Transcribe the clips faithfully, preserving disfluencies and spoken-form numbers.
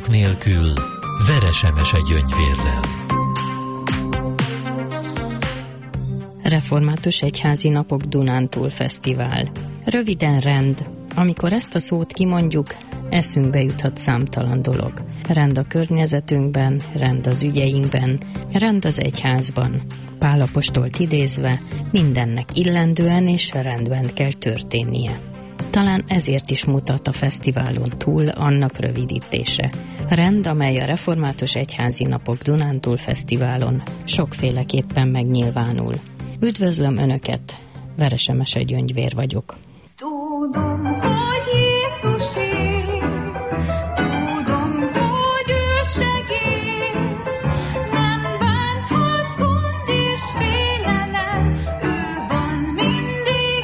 Áldozat nélkül, Veresemese Gyöngyvérrel. Református Egyházi Napok Dunántúl Fesztivál. Röviden rend. Amikor ezt a szót kimondjuk, eszünkbe juthat számtalan dolog. Rend a környezetünkben, rend az ügyeinkben, rend az egyházban. Pál apostolt idézve, mindennek illendően és rendben kell történnie. Talán ezért is mutat a fesztiválon túl annak rövidítése. Rend, amely a Református Egyházi Napok Dunántúl Fesztiválon sokféleképpen megnyilvánul. Üdvözlöm Önöket, Veresemese Gyöngyvér vagyok. Tudom, hogy Jézusé, tudom, hogy ő segély, nem bánthat gond és félelem, ő van mindig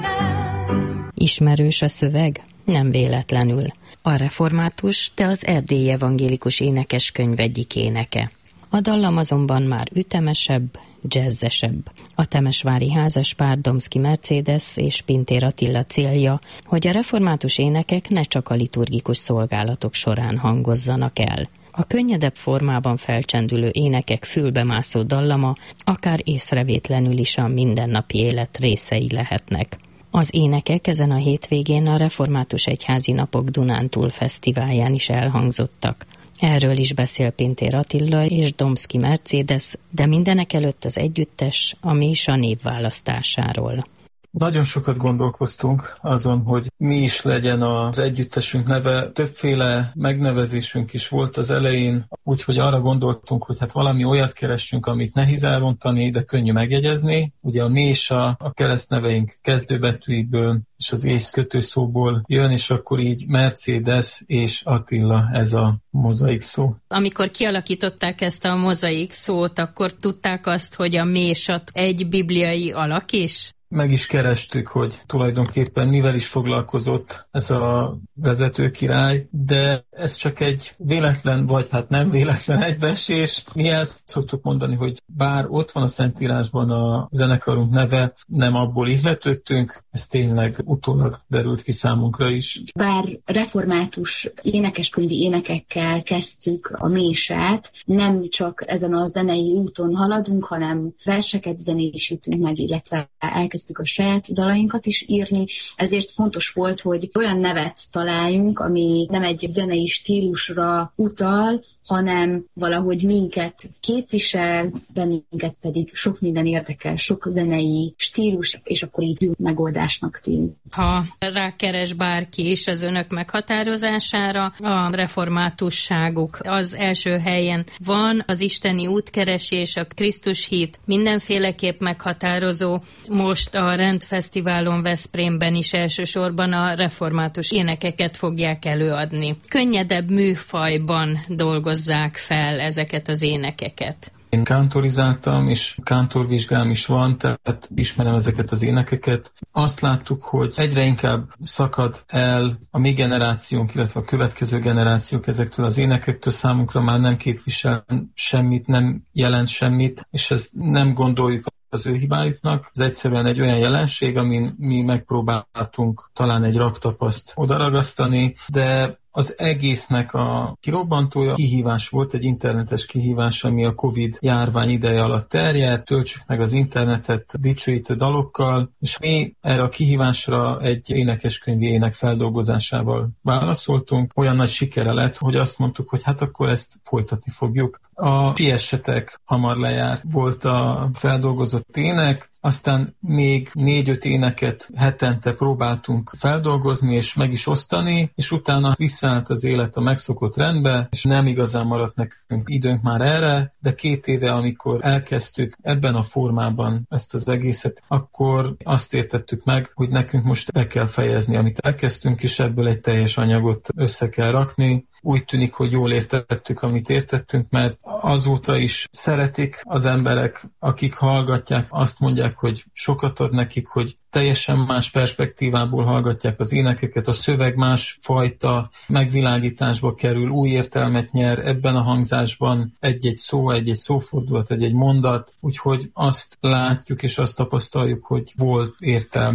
velem. Ismerős a szöveg? Nem véletlenül. A református, de az erdélyi evangélikus énekeskönyv egyik éneke. A dallam azonban már ütemesebb, jazzesebb. A temesvári házaspár Domszky Mercedes és Pintér Attila célja, hogy a református énekek ne csak a liturgikus szolgálatok során hangozzanak el. A könnyedebb formában felcsendülő énekek fülbemászó dallama akár észrevétlenül is a mindennapi élet részei lehetnek. Az énekek ezen a hétvégén a Református Egyházi Napok Dunántúl Fesztiválján is elhangzottak. Erről is beszél Pintér Attila és Domszky Mercedes, de mindenek előtt az együttes, ami is a név választásáról. Nagyon sokat gondolkoztunk azon, hogy mi is legyen az együttesünk neve. Többféle megnevezésünk is volt az elején, úgyhogy arra gondoltunk, hogy hát valami olyat keressünk, amit nehéz elmondani, de könnyű megjegyezni. Ugye a mi és a, a keresztneveink kezdőbetűiből és az ész kötőszóból jön, és akkor így Mercedes és Attila ez a mozaik szó. Amikor kialakították ezt a mozaik szót, akkor tudták azt, hogy a mésat egy bibliai alak is? Meg is kerestük, hogy tulajdonképpen mivel is foglalkozott ez a vezető király, de ez csak egy véletlen, vagy hát nem véletlen egybeesés. Mi ezt szoktuk mondani, hogy bár ott van a Szentírásban a zenekarunk neve, nem abból ihletődtünk, ez tényleg utólag derült ki számunkra is. Bár református énekeskönyvi énekekkel kezdtük a mésát, nem csak ezen a zenei úton haladunk, hanem verseket zenésítünk meg, illetve elkezdtük a saját dalainkat is írni, ezért fontos volt, hogy olyan nevet találjunk, ami nem egy zenei stílusra utal, hanem valahogy minket képvisel, bennünket pedig sok minden érdekel, sok zenei stílus, és akkor így megoldásnak tűnt. Ha rákeres bárki is az önök meghatározására, a reformátusságuk az első helyen van, az isteni útkeresés, a Krisztus hit mindenféleképp meghatározó. Most a Rendfesztiválon Veszprémben is elsősorban a református énekeket fogják előadni. Könnyedebb műfajban dolgozzák fel ezeket az énekeket. Én kántorizáltam, és kántorvizsgám is van, tehát ismerem ezeket az énekeket. Azt láttuk, hogy egyre inkább szakad el a mi generációnk, illetve a következő generációk ezektől az énekektől, számunkra már nem képvisel semmit, nem jelent semmit, és ezt nem gondoljuk az ő hibájuknak. Ez egyszerűen egy olyan jelenség, amin mi megpróbáltunk talán egy raktapaszt odaragasztani, de az egésznek a kirobbantója kihívás volt, egy internetes kihívás, ami a Covid járvány ideje alatt terjedt, töltsük meg az internetet dicsőítő dalokkal, és mi erre a kihívásra egy énekeskönyvi ének feldolgozásával válaszoltunk. Olyan nagy sikere lett, hogy azt mondtuk, hogy hát akkor ezt folytatni fogjuk. A Siessetek hamar lejár volt a feldolgozott ének, aztán még négy-öt éneket hetente próbáltunk feldolgozni és meg is osztani, és utána visszaállt az élet a megszokott rendbe, és nem igazán maradt nekünk időnk már erre, de két éve, amikor elkezdtük ebben a formában ezt az egészet, akkor azt értettük meg, hogy nekünk most be kell fejezni, amit elkezdtünk, és ebből egy teljes anyagot össze kell rakni. Úgy tűnik, hogy jól értettük, amit értettünk, mert azóta is szeretik az emberek, akik hallgatják, azt mondják, hogy sokat ad nekik, hogy teljesen más perspektívából hallgatják az énekeket, a szöveg más fajta megvilágításba kerül, új értelmet nyer ebben a hangzásban egy-egy szó, egy-egy szófordulat, egy-egy mondat, úgyhogy azt látjuk és azt tapasztaljuk, hogy volt értelme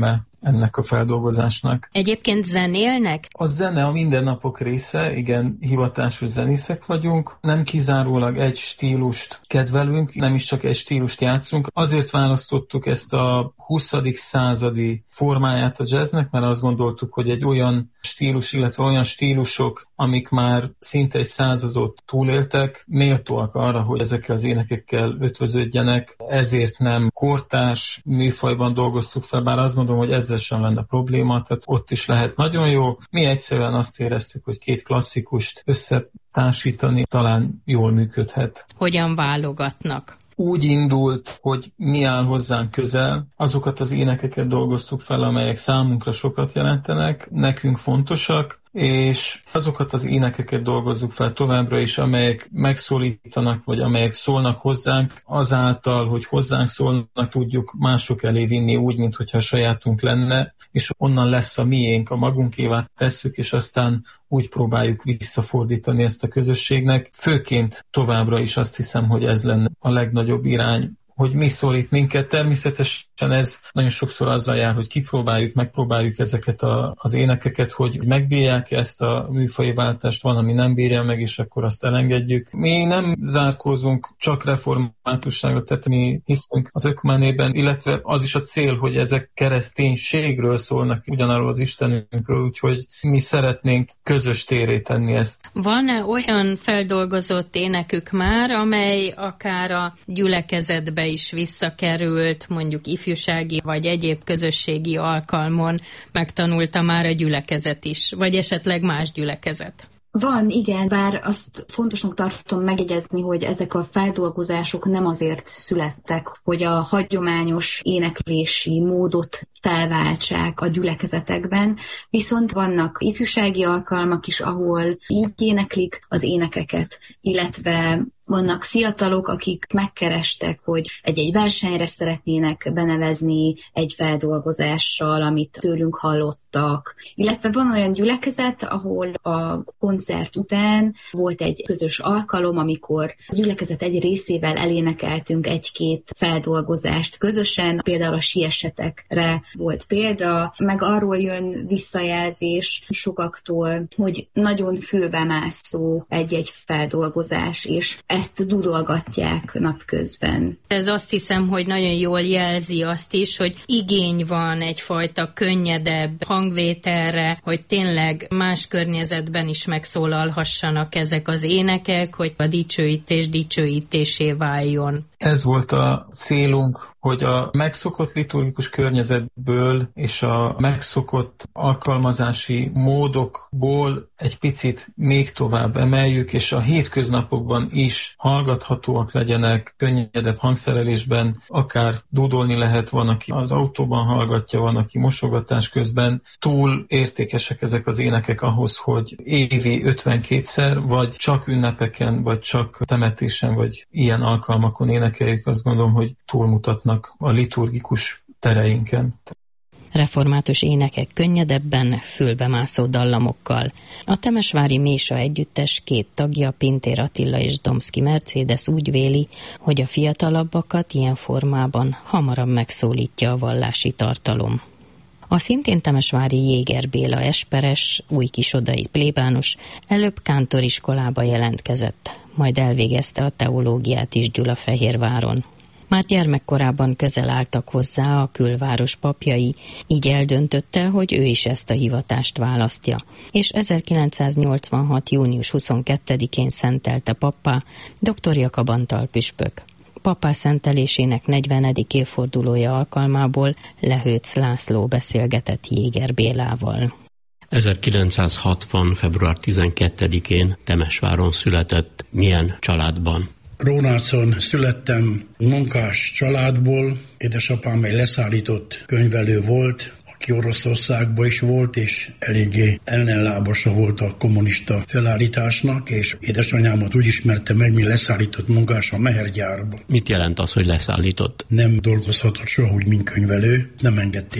ennek a feldolgozásnak. Egyébként zenélnek? A zene a mindennapok része, igen, hivatásos zenészek vagyunk, nem kizárólag egy stílust kedvelünk, nem is csak egy stílust játszunk. Azért választottuk ezt a huszadik századi formáját a jazznek, mert azt gondoltuk, hogy egy olyan stílus, illetve olyan stílusok, amik már szinte egy századot túléltek, méltóak arra, hogy ezekkel az énekekkel ötvöződjenek, ezért nem kortárs műfajban dolgoztuk fel, bár azt mondom, hogy ezzel sem lenne probléma, tehát ott is lehet nagyon jó. Mi egyszerűen azt éreztük, hogy két klasszikust összetársítani talán jól működhet. Hogyan válogatnak? Úgy indult, hogy mi áll hozzánk közel, azokat az énekeket dolgoztuk fel, amelyek számunkra sokat jelentenek, nekünk fontosak, és azokat az énekeket dolgozzuk fel továbbra is, amelyek megszólítanak, vagy amelyek szólnak hozzánk, azáltal, hogy hozzánk szólnak, tudjuk mások elé vinni úgy, mintha sajátunk lenne, és onnan lesz a miénk, a magunkévá tesszük, és aztán úgy próbáljuk visszafordítani ezt a közösségnek. Főként továbbra is azt hiszem, hogy ez lenne a legnagyobb irány, hogy mi szólít minket. Természetesen ez nagyon sokszor azzal jár, hogy kipróbáljuk, megpróbáljuk ezeket a, az énekeket, hogy megbírják ezt a műfaji váltást, van, ami nem bírja meg, és akkor azt elengedjük. Mi nem zárkózunk csak reformátusságra, tehát mi hiszünk az ökumenében, illetve az is a cél, hogy ezek kereszténységről szólnak, ugyanarról az Istenünkről, úgyhogy mi szeretnénk közös térré tenni ezt. Van-e olyan feldolgozott énekük már, amely akár a gyülekezetbe is visszakerült, mondjuk ifjúsági vagy egyéb közösségi alkalmon megtanulta már a gyülekezet is, vagy esetleg más gyülekezet? Van, igen, bár azt fontosnak tartom megjegyezni, hogy ezek a feldolgozások nem azért születtek, hogy a hagyományos éneklési módot felváltsák a gyülekezetekben, viszont vannak ifjúsági alkalmak is, ahol így éneklik az énekeket, illetve vannak fiatalok, akik megkerestek, hogy egy-egy versenyre szeretnének benevezni egy feldolgozással, amit tőlünk hallottak. Illetve van olyan gyülekezet, ahol a koncert után volt egy közös alkalom, amikor a gyülekezet egy részével elénekeltünk egy-két feldolgozást közösen, például a Siessetekre volt példa, meg arról jön visszajelzés sokaktól, hogy nagyon fülbemászó egy-egy feldolgozás, és ezt dudolgatják napközben. Ez azt hiszem, hogy nagyon jól jelzi azt is, hogy igény van egyfajta könnyedebb hangvételre, hogy tényleg más környezetben is megszólalhassanak ezek az énekek, hogy a dicsőítés dicsőítésé váljon. Ez volt a célunk, hogy a megszokott liturgikus környezetből és a megszokott alkalmazási módokból egy picit még tovább emeljük, és a hétköznapokban is hallgathatóak legyenek, könnyedebb hangszerelésben, akár dúdolni lehet, van, aki az autóban hallgatja, van, aki mosogatás közben. Túl értékesek ezek az énekek ahhoz, hogy évi ötvenkétszer, vagy csak ünnepeken, vagy csak temetésen, vagy ilyen alkalmakon énekeljük, azt gondolom, hogy túlmutatnak a liturgikus tereinken. Református énekek könnyedebben, fülbemászó dallamokkal. A temesvári Mésa együttes két tagja, Pintér Attila és Domszky Mercedes úgy véli, hogy a fiatalabbakat ilyen formában hamarabb megszólítja a vallási tartalom. A szintén temesvári Jéger Béla esperes, újkisodai plébános előbb kántoriskolába jelentkezett, majd elvégezte a teológiát is Gyulafehérváron. Már gyermekkorában közel álltak hozzá a külváros papjai, így eldöntötte, hogy ő is ezt a hivatást választja, és ezerkilencszáznyolcvanhat. június huszonkettedikén szentelte pappá dr. Jakab Antal püspök. Pappá szentelésének negyvenedik évfordulója alkalmából Lehőc László beszélgetett Jéger Bélával. ezerkilencszázhatvan. február tizenkettedikén Temesváron született. Milyen családban? Rónácon születtem, munkás családból, édesapám egy leszállított könyvelő volt, aki Oroszországban is volt, és eléggé ellenlábasa volt a kommunista felállításnak, és édesanyámat úgy ismerte meg, mint leszállított munkás a Mehergyárba. Mit jelent az, hogy leszállított? Nem dolgozhatott soha úgy, mint könyvelő, nem engedték.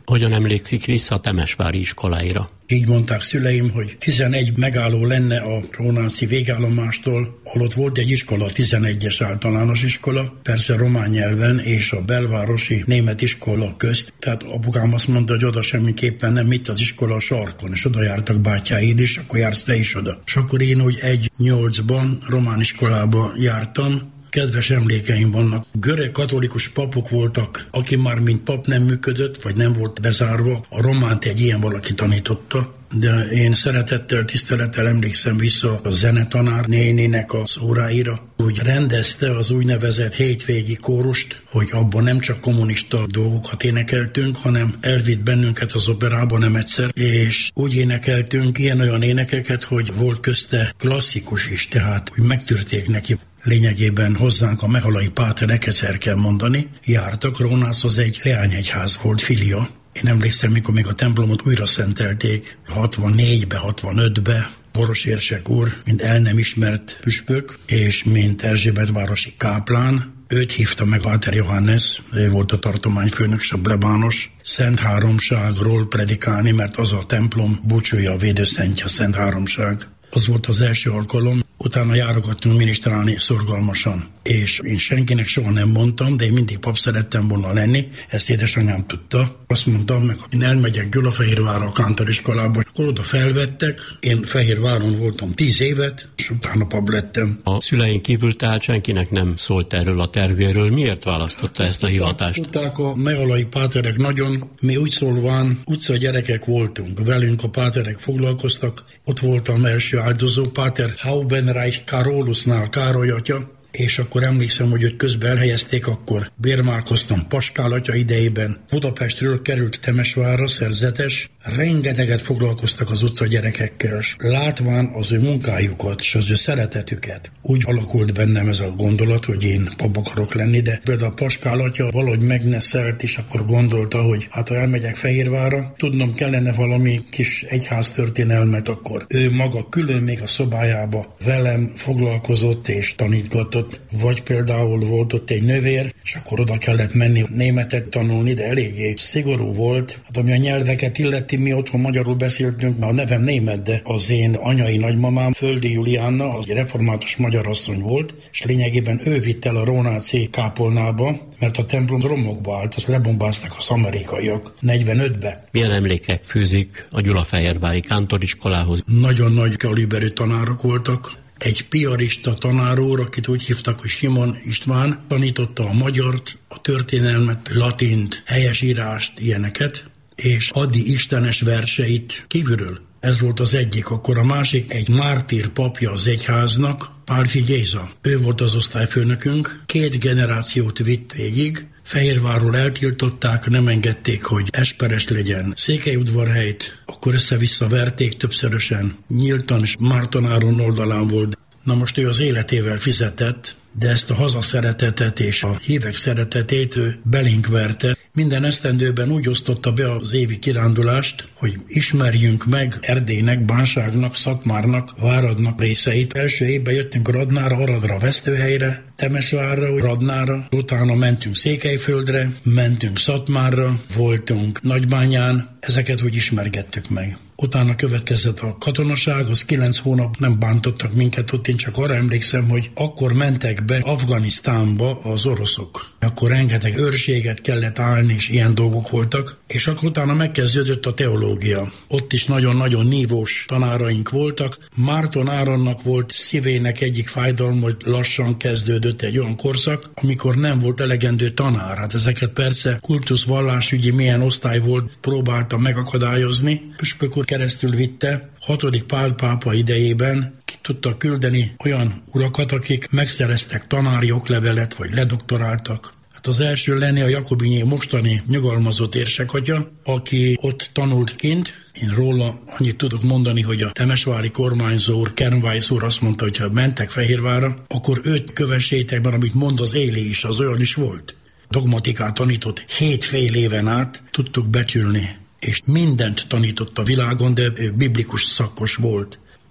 Hogyan emlékszik vissza a temesvári iskoláira? Így mondták szüleim, hogy tizenegy megálló lenne a Rónánci végállomástól, holott volt egy iskola, a tizenegyes általános iskola, persze román nyelven, és a belvárosi német iskola közt. Tehát apukám azt mondta, hogy oda semmiképpen nem, itt az iskola a sarkon, és oda jártak bátyáid is, akkor jársz te is oda. És akkor én úgy egy nyolcban román iskolába jártam. Kedves emlékeim vannak. Görög katolikus papok voltak, aki már mint pap nem működött, vagy nem volt bezárva. A románt egy ilyen valaki tanította, de én szeretettel, tisztelettel emlékszem vissza a zenetanár néninek az óráira, hogy rendezte az úgynevezett hétvégi kórust, hogy abban nem csak kommunista dolgokat énekeltünk, hanem elvitt bennünket az operába nem egyszer, és úgy énekeltünk ilyen-olyan énekeket, hogy volt közte klasszikus is, tehát úgy megtűrték neki. Lényegében hozzánk a mehalai páterek, ezért kell mondani, jártak. Rónász az egy leányegyház volt, filia. Én emlékszem, mikor még a templomot újra szentelték, hatvannégybe, hatvanötbe, Boros érsek úr, mint el nem ismert püspök, és mint Erzsébetvárosi káplán, őt hívta meg Páter Johannes, ő volt a tartományfőnök, és a plebános, Szent Háromságról predikálni, mert az a templom búcsúja, a védőszentje, a Szent Háromság. Az volt az első alkalom, utána járogattunk minisztrálni szorgalmasan. És én senkinek soha nem mondtam, de én mindig pap szerettem volna lenni, ezt édesanyám tudta. Azt mondtam meg, hogy én elmegyek Gyulafehérvárra a kántoriskolába, akkor oda felvettek, én Fehérváron voltam tíz évet, és utána pap lettem. A szüleink kívül tehát senkinek nem szólt erről a tervéről. Miért választotta ezt a hivatást? Tudták a mehalai páterek nagyon, mi úgy szólván utca gyerekek voltunk, velünk a páterek foglalkoztak, ott voltam első áldozó, Páter Haubenreich Karolusnál, Károly atya, és akkor emlékszem, hogy őt közben elhelyezték, akkor bérmálkoztam Paskál atya idejében. Budapestről került Temesvárra, szerzetes, rengeteget foglalkoztak az utca gyerekekkel, és látván az ő munkájukat és az ő szeretetüket. Úgy alakult bennem ez a gondolat, hogy én pap akarok lenni, de például a Paskál atya valahogy megneszelt, és akkor gondolta, hogy hát ha elmegyek Fehérvárra, tudnom kellene valami kis egyháztörténelmet, akkor ő maga külön még a szobájába velem foglalkozott és tanítgatott. Vagy például volt ott egy nővér, és akkor oda kellett menni németet tanulni, de eléggé szigorú volt. Hát ami a nyelveket illeti, mi otthon magyarul beszéltünk, mert a nevem német, de az én anyai nagymamám, Földi Juliánna, az egy református magyar asszony volt, és lényegében ő vitt el a rónáci kápolnába, mert a templom romokba állt, azt lebombázták az amerikaiak negyvenötbe. Milyen emlékek fűzik a Gyulafehérvári kántoriskolához? Nagyon nagy kaliberű tanárok voltak. Egy piarista tanár úr, akit úgy hívtak, hogy Simon István, tanította a magyart, a történelmet, latint, helyesírást, ilyeneket, és Adi istenes verseit kívülről. Ez volt az egyik. Akkor a másik egy mártír papja az egyháznak, Pálfi Géza. Ő volt az osztályfőnökünk, két generációt vitt végig, Fehérvárról eltiltották, nem engedték, hogy Esperes legyen Székelyudvarhelyt, akkor össze-vissza verték többszörösen, nyíltan és Mártonáron oldalán volt. Na most ő az életével fizetett, de ezt a hazaszeretetet és a hívek szeretetét ő belénk verte. Minden esztendőben úgy osztotta be az évi kirándulást, hogy ismerjünk meg Erdélynek, Bánságnak, Szatmárnak, Váradnak részeit. Első évben jöttünk Radnára, Aradra, Vesztőhelyre, Temesvárra, Radnára, utána mentünk Székelyföldre, mentünk Szatmárra, voltunk Nagybányán, ezeket úgy ismergettük meg. Utána következett a katonaság, az kilenc hónap nem bántottak minket ott, én csak arra emlékszem, hogy akkor mentek be Afganisztánba az oroszok. Akkor rengeteg őrséget kellett állni, és ilyen dolgok voltak, és akkor utána megkezdődött a teológia. Ott is nagyon-nagyon nívós tanáraink voltak. Márton Áronnak volt szívének egyik fájdalma, hogy lassan kezdődött egy olyan korszak, amikor nem volt elegendő tanár. Hát ezeket persze kultusz vallásügyi milyen osztály volt, próbálta megakadályozni. Püspök úr keresztül vitte, hatodik Pál pápa idejében ki tudta küldeni olyan urakat, akik megszereztek tanári oklevelet, vagy ledoktoráltak. Hát az első lenni a Jakobinyi mostani nyugalmazott érsekatya, aki ott tanult kint. Én róla annyit tudok mondani, hogy a temesvári kormányzó úr, Kernweiss úr azt mondta, hogy ha mentek Fehérvárra, akkor őt kövessétek, mert amit mond az Éli is, az olyan is volt. Dogmatikát tanított hét fél éven át, tudtuk becsülni, és mindent tanított a világon, de biblikus szakos volt.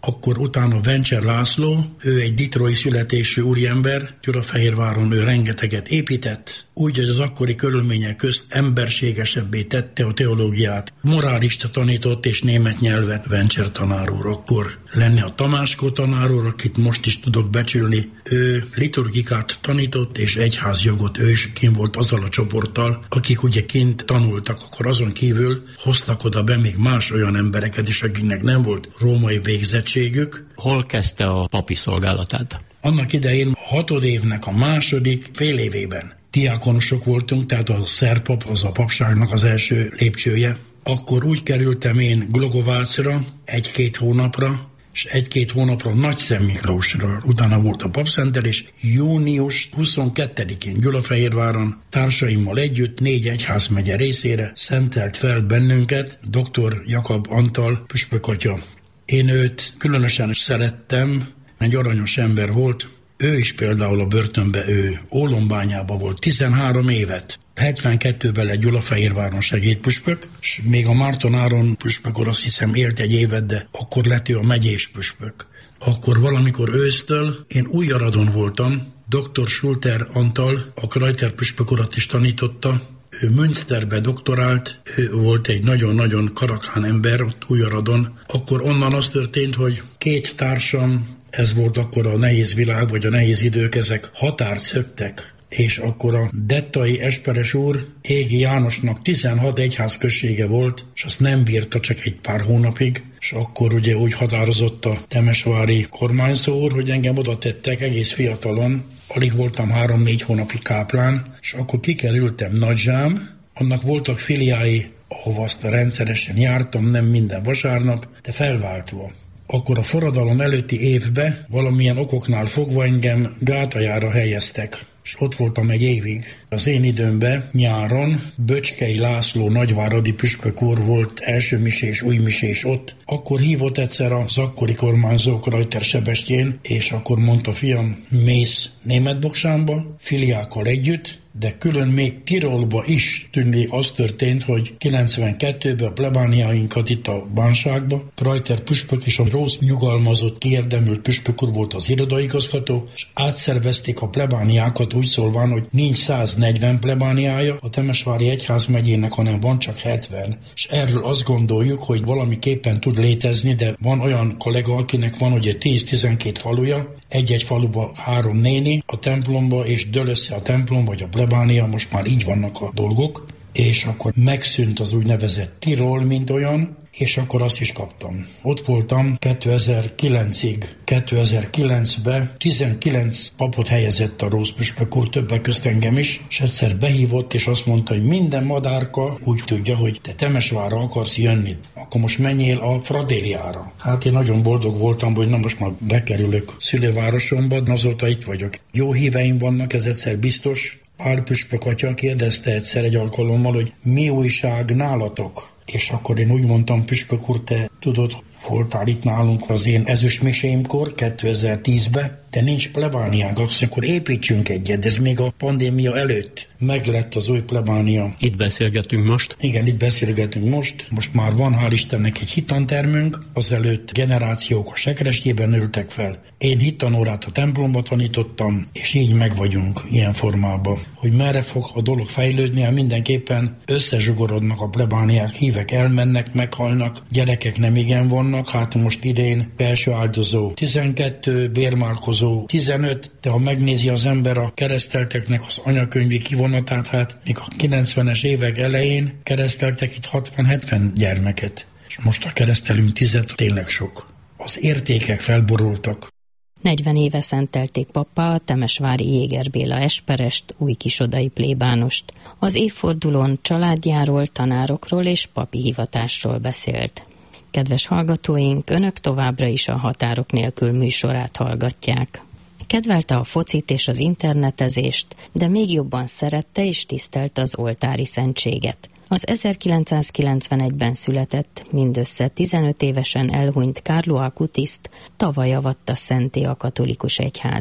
akkor utána Vencser László, ő egy ditrói születésű úriember, Gyulafehérváron ő rengeteget épített, úgy, hogy az akkori körülmények közt emberségesebbé tette a teológiát. Morálista tanított és német nyelvet Vencser tanár úr. Akkor lenne a Tamáskó tanár úr, akit most is tudok becsülni. Ő liturgikát tanított és egyházjogot, ő is kint volt azzal a csoporttal, akik ugye kint tanultak, akkor azon kívül hoztak oda be még más olyan embereket is, akiknek nem volt római végzettségük. Hol kezdte a papi szolgálatát? Annak idején a hatodévnek a második fél évében diákonosok voltunk, tehát a szerpap, az a papságnak az első lépcsője. Akkor úgy kerültem én Glogovácra egy-két hónapra, és egy-két hónapra Nagyszent Miklósra, utána volt a papszentelés, június huszonkettedikén Gyulafehérváron társaimmal együtt négy egyházmegye részére szentelt fel bennünket dr. Jakab Antal püspök atya. Én őt különösen szerettem, egy aranyos ember volt, ő is például a börtönbe, ő Ólombányába volt tizenhárom évet. hetvenkettőben lett Gyulafehérváron segédpüspök, és még a Márton Áron püspökor azt hiszem élt egy évet, de akkor lett ő a megyés püspök. Akkor valamikor ősztől én Újjaradon voltam, dr. Schulter Antal a Krajter püspökorat is tanította, ő Münsterbe doktorált, ő volt egy nagyon-nagyon karakán ember ott Újjaradon. Akkor onnan az történt, hogy két társam, ez volt akkor a nehéz világ, vagy a nehéz idők, ezek határt szöktek, és akkor a dettai Esperes úr Égi Jánosnak tizenhat egyházközsége volt, és azt nem bírta csak egy pár hónapig, és akkor ugye úgy határozott a temesvári kormányzó úr, hogy engem oda tettek egész fiatalon, alig voltam három-négy hónapig káplán, és akkor kikerültem Nagyzsám, annak voltak filiái, ahova azt rendszeresen jártam, nem minden vasárnap, de felváltva. Akkor a forradalom előtti évben valamilyen okoknál fogva engem Gátajára helyeztek, és ott voltam egy évig. Az én időmben nyáron Böcskei László nagyváradi püspök úr volt első misés, új misés ott. Akkor hívott egyszer az akkori kormányzó Krajter Sebestyén, és akkor mondta, fiam, mész Németbogsánba, filiákkal együtt, de külön még Tirolba is tűnni az történt, hogy kilencvenkettőben a plebániáinkat itt a bánságba, Krajter püspök és a rossz nyugalmazott, kiérdemült püspök úr volt az irodaigazgató, és átszervezték a plebániákat úgy szólván, hogy nincs száznegyven plebániája a Temesvári egyházmegyének, hanem van csak hetven. És erről azt gondoljuk, hogy valamiképpen tud létezni, de van olyan kollega, akinek van ugye tíz-tizenkét faluja, egy-egy faluba három néni a templomba, és dől össze a templom, vagy a plebánia, most már így vannak a dolgok, és akkor megszűnt az úgynevezett Tirol, mint olyan, és akkor azt is kaptam. Ott voltam kétezer-kilencig. kétezer-kilencben tizenkilenc papot helyezett a rossz püspök úr, többek közt engem is, és egyszer behívott, és azt mondta, hogy minden madárka úgy tudja, hogy te Temesvárra akarsz jönni, akkor most menjél a Fradéliára. Hát én nagyon boldog voltam, hogy na most már bekerülök szülővárosomba, azóta itt vagyok. Jó híveim vannak, ez egyszer biztos. Pál püspök atya kérdezte egyszer egy alkalommal, hogy mi újság nálatok? És akkor én úgy mondtam, püspök úr, te tudod, voltál itt nálunk az én ezüstmiséimkor, kétezer-tízben, de nincs plebániánk, akkor építsünk egyet, ez még a pandémia előtt meglett az új plebánia. Itt beszélgetünk most? Igen, itt beszélgetünk most. Most már van, hál' Istennek, egy hittantermünk, azelőtt generációk a sekrestjében ültek fel. Én hittanórát a templomba tanítottam, és így meg vagyunk ilyen formában. Hogy merre fog a dolog fejlődni, hát mindenképpen összezsugorodnak a plebániák, hívek elmennek, meghalnak, gyerekek nem igen vannak, hát most idén belső áldozó tizenkettő, bérmálkozó tizenöt, de ha megnézi az ember a keresztelteknek az anyakönyvi kivonatát, hát még a kilencvenes évek elején kereszteltek itt hatvan-hetven gyermeket, és most a keresztelünk tizet, tényleg sok. Az értékek felborultak. negyven éve szentelték pappá a temesvári Jéger Béla esperest, új kisodai plébánost. Az évfordulón családjáról, tanárokról és papi hivatásról beszélt. Kedves hallgatóink, önök továbbra is a Határok nélkül műsorát hallgatják. Kedvelte a focit és az internetezést, de még jobban szerette és tisztelte az oltári szentséget. Az ezerkilencszázkilencvenegyben született, mindössze tizenöt évesen elhunyt Carlo Acutiszt tavaly avatta szenté a katolikus egyház.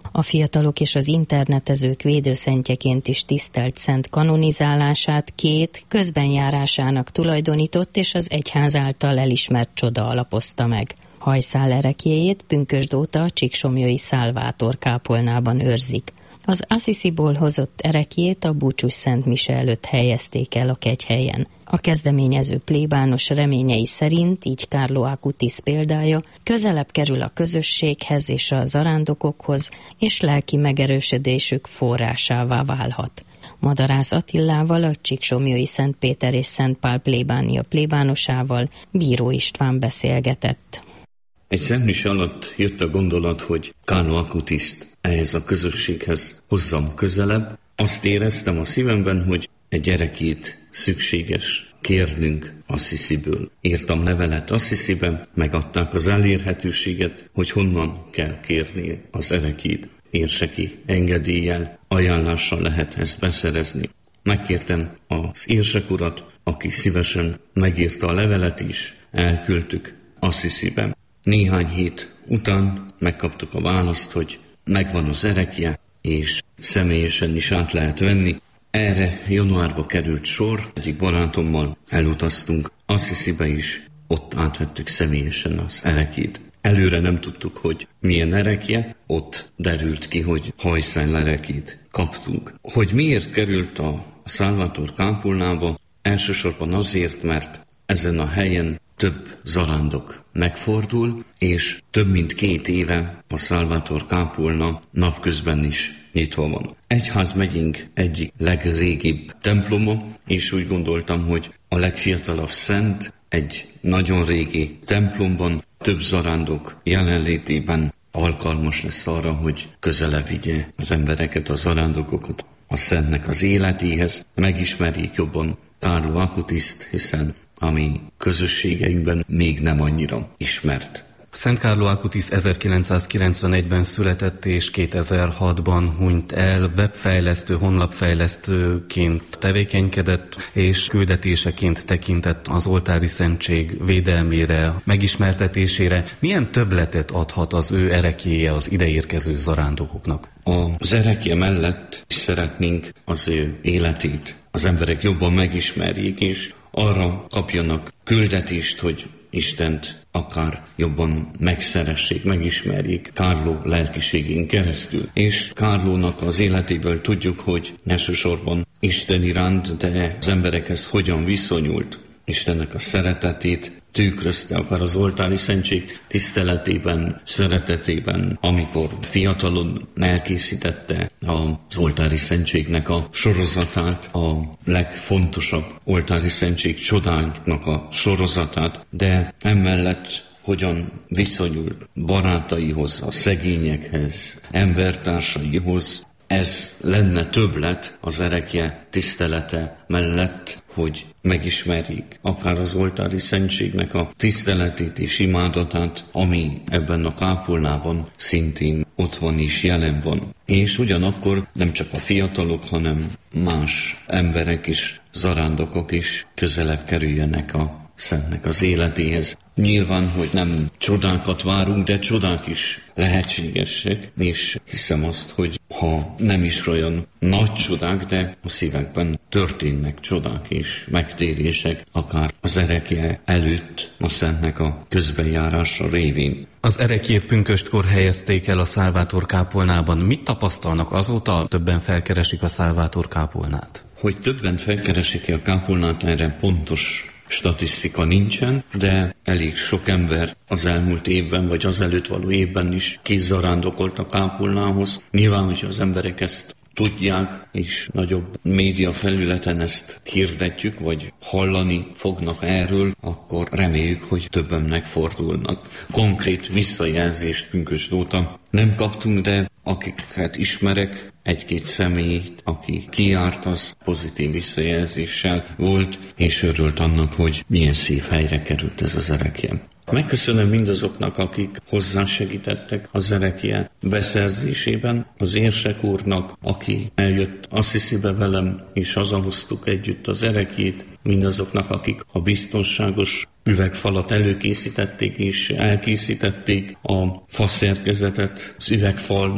A fiatalok és az internetezők védőszentjeként is tisztelt szent kanonizálását két közbenjárásának tulajdonított és az egyház által elismert csoda alapozta meg. Hajszál ereklyéjét pünkösd óta a csíksomlyai Szálvátor kápolnában őrzik. Az Assisiból hozott ereklyét a búcsús szent mise előtt helyezték el a kegyhelyen. A kezdeményező plébános reményei szerint, így Carlo Acutis példája, közelebb kerül a közösséghez és a zarándokokhoz, és lelki megerősödésük forrásává válhat. Madarász Attillával, a csíksomlyai Szent Péter és Szent Pál plébánia plébánosával Bíró István beszélgetett. Egy szentmise alatt jött a gondolat, hogy Carlo Acutiszt ehhez a közösséghez hozzam közelebb. Azt éreztem a szívemben, hogy egy ereklyét szükséges kérnünk Assisiből. Írtam levelet Assisiben, megadták az elérhetőséget, hogy honnan kell kérni az ereklyét. Érseki engedéllyel, ajánlással lehet ezt beszerezni. Megkértem az érsek urat, aki szívesen megírta a levelet is, elküldtük Assisiben. Néhány hét után megkaptuk a választ, hogy megvan az erekje, és személyesen is át lehet venni. Erre januárba került sor, egyik barátommal elutaztunk Assisibe is, ott átvettük személyesen az erekjét. Előre nem tudtuk, hogy milyen erekje, ott derült ki, hogy hajszál erekjét kaptunk. Hogy miért került a Szálvátor kápolnába? Elsősorban azért, mert ezen a helyen több zarándok megfordul, és több mint két éve a Szálvátor kápolna napközben is nyitva van. Egyházmegyénk egyik legrégibb temploma, és úgy gondoltam, hogy a legfiatalabb szent egy nagyon régi templomban több zarándok jelenlétében alkalmas lesz arra, hogy közelebb vigye az embereket, a zarándokokat a szentnek az életéhez, megismerjék jobban Carlo Acutiszt, hiszen a mi közösségeinkben még nem annyira ismert. Szent Carlo Acutis ezerkilencszázkilencvenegyben született és kétezer-hatban hunyt el, webfejlesztő, honlapfejlesztőként tevékenykedett, és küldetéseként tekintett az oltári szentség védelmére, megismertetésére. Milyen többletet adhat az ő ereklyéje az ideérkező zarándokoknak? Az erekje mellett szeretnénk az ő életét az emberek jobban megismerjék, és arra kapjanak küldetést, hogy Istent akár jobban megszeressék, megismerjék Carlo lelkiségén keresztül. És Carlónak az életéből tudjuk, hogy elsősorban Isten iránt, de az emberekhez hogyan viszonyult, Istennek a szeretetét tükrözte, akár az oltári szentség tiszteletében, szeretetében, amikor fiatalon elkészítette az oltári szentségnek a sorozatát, a legfontosabb oltári szentség csodáknak a sorozatát, de emellett hogyan viszonyul barátaihoz, a szegényekhez, embertársaihoz. Ez lenne többlet az erekje tisztelete mellett, hogy megismerjék akár az oltári szentségnek a tiszteletét és imádatát, ami ebben a kápolnában szintén ott van és jelen van. És ugyanakkor nem csak a fiatalok, hanem más emberek is, zarándokok is közelebb kerüljenek a Szentnek az életéhez. Nyilván, hogy nem csodákat várunk, de csodák is lehetségesek, és hiszem azt, hogy ha nem is olyan nagy csodák, de a szívekben történnek csodák és megtérések, akár az erekje előtt a Szentnek a közbenjárása révén. Az erekjét pünköstkor helyezték el a Szálvátor kápolnában. Mit tapasztalnak azóta? Többen felkeresik a Szálvátor kápolnát. Hogy többen felkeresik a kápolnát, erre pontos statisztika nincsen, de elég sok ember az elmúlt évben, vagy az előtt való évben is kézzarándokolt a kápolnához. Nyilván, hogyha az emberek ezt tudják, és nagyobb média felületen ezt hirdetjük, vagy hallani fognak erről, akkor reméljük, hogy többen megfordulnak. Konkrét visszajelzést pünkösd óta nem kaptunk, de akiket ismerek, egy-két személyt, aki kijárt, az pozitív visszajelzéssel volt, és örült annak, hogy milyen szép helyre került ez az erekje. Megköszönöm mindazoknak, akik hozzásegítettek az erekje beszerzésében, az érsek úrnak, aki eljött Assisibe velem, és hazahoztuk együtt az erekjét, mindazoknak, akik a biztonságos üvegfalat előkészítették és elkészítették a faszerkezetet az üvegfalnak,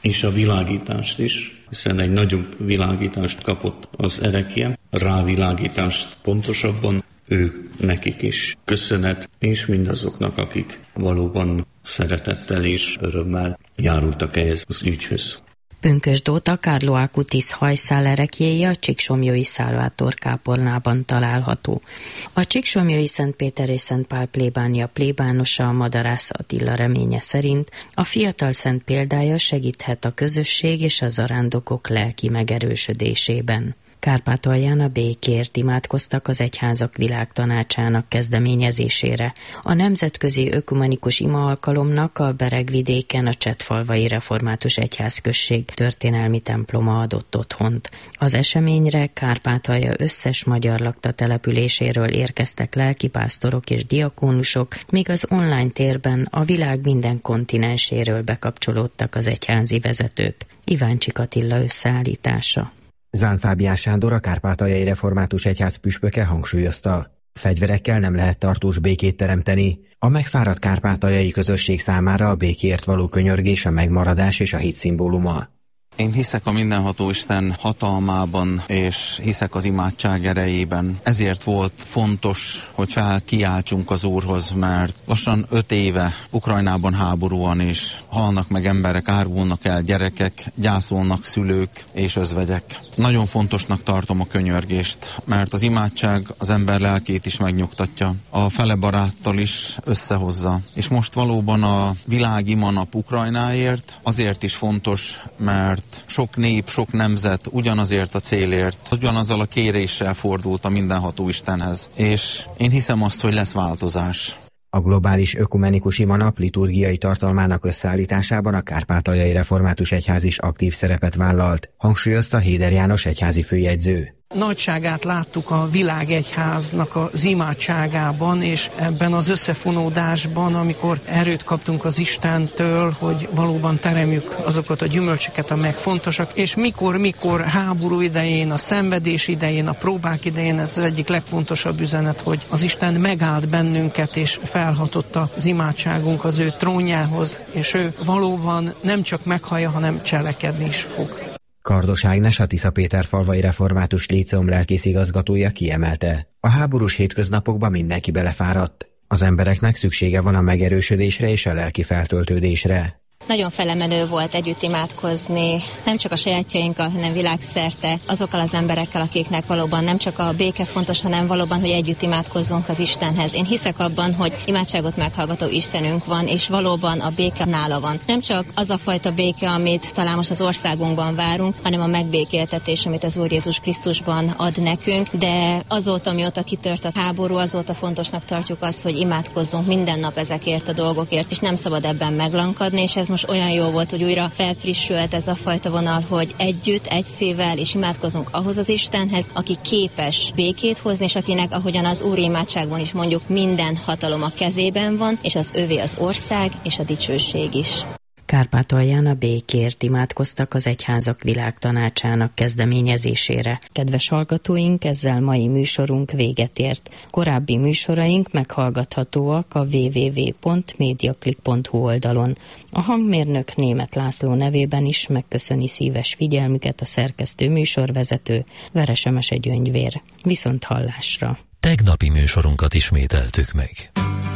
és a világítást is, hiszen egy nagyobb világítást kapott az erekje, rávilágítást pontosabban, ők nekik is köszönet, és mindazoknak, akik valóban szeretettel és örömmel járultak ehhez az ügyhöz. Pünkösd Dóta Carlo Acutis hajszál ereklyéje a Csíksomlyói Szálvátor kápolnában található. A Csíksomlyói Szent Péter és Szent Pál plébánia plébánosa, Madarász Attila reménye szerint a fiatal szent példája segíthet a közösség és a zarándokok lelki megerősödésében. Kárpátalján a békért imádkoztak az Egyházak Világtanácsának kezdeményezésére. A nemzetközi ökumenikus ima alkalomnak a Beregvidéken a Csettfalvai Református Egyházközség történelmi temploma adott otthont. Az eseményre Kárpátalja összes magyar lakta településéről érkeztek lelkipásztorok és diakónusok, míg az online térben a világ minden kontinenséről bekapcsolódtak az egyházi vezetők. Iváncsik Attila összeállítása. Zán Fábián Sándor, a Kárpátaljai Református Egyház püspöke hangsúlyozta, fegyverekkel nem lehet tartós békét teremteni. A megfáradt kárpátaljai közösség számára a békéért való könyörgés a megmaradás és a hit szimbóluma. Én hiszek a mindenható Isten hatalmában, és hiszek az imádság erejében. Ezért volt fontos, hogy felkiáltsunk az Úrhoz, mert lassan öt éve Ukrajnában háború van, és halnak meg emberek, árvulnak el gyerekek, gyászolnak szülők és özvegyek. Nagyon fontosnak tartom a könyörgést, mert az imádság az ember lelkét is megnyugtatja, a fele baráttal is összehozza. És most valóban a világ imanap Ukrajnáért azért is fontos, mert sok nép, sok nemzet ugyanazért a célért, ugyanazzal a kéréssel fordult a mindenható Istenhez. És én hiszem azt, hogy lesz változás. A globális ökumenikus imanap liturgiai tartalmának összeállításában a Kárpátaljai Református Egyház is aktív szerepet vállalt, hangsúlyozta Héder János egyházi főjegyző. Nagyságát láttuk a világegyháznak az imádságában, és ebben az összefonódásban, amikor erőt kaptunk az Istentől, hogy valóban teremjük azokat a gyümölcsöket, amelyek fontosak, és mikor-mikor háború idején, a szenvedés idején, a próbák idején, ez az egyik legfontosabb üzenet, hogy az Isten megállt bennünket, és felhatott az imádságunk az ő trónjához, és ő valóban nem csak meghallja, hanem cselekedni is fog. Kardos Ágnes, a Tiszapéterfalvai Református Líceum lelkész igazgatója kiemelte, a háborús hétköznapokban mindenki belefáradt. Az embereknek szüksége van a megerősödésre és a lelki feltöltődésre. Nagyon felemelő volt együtt imádkozni, nem csak a sajátjainkkal, hanem világszerte azokkal az emberekkel, akiknek valóban nem csak a béke fontos, hanem valóban, hogy együtt imádkozzunk az Istenhez. Én hiszek abban, hogy imádságot meghallgató Istenünk van, és valóban a béke nála van. Nem csak az a fajta béke, amit talán most az országunkban várunk, hanem a megbékéltetés, amit az Úr Jézus Krisztusban ad nekünk, de azóta, mióta kitört a háború, azóta fontosnak tartjuk azt, hogy imádkozzunk minden nap ezekért a dolgokért, és nem szabad ebben meglankadni, és ez most olyan jó volt, hogy újra felfrissült ez a fajta vonal, hogy együtt, egy szívvel és imádkozunk ahhoz az Istenhez, aki képes békét hozni, és akinek, ahogyan az Úr imádságban is mondjuk, minden hatalom a kezében van, és az övé az ország és a dicsőség is. Kárpátalján a békért imádkoztak az Egyházak Világtanácsának kezdeményezésére. Kedves hallgatóink, ezzel mai műsorunk véget ért. Korábbi műsoraink meghallgathatóak a double-u double-u double-u pont mediaclick pont hu oldalon. A hangmérnök Németh László nevében is megköszöni szíves figyelmüket a szerkesztő műsorvezető Veresemese Gyöngyvér. Viszont hallásra! Tegnapi műsorunkat ismételtük meg.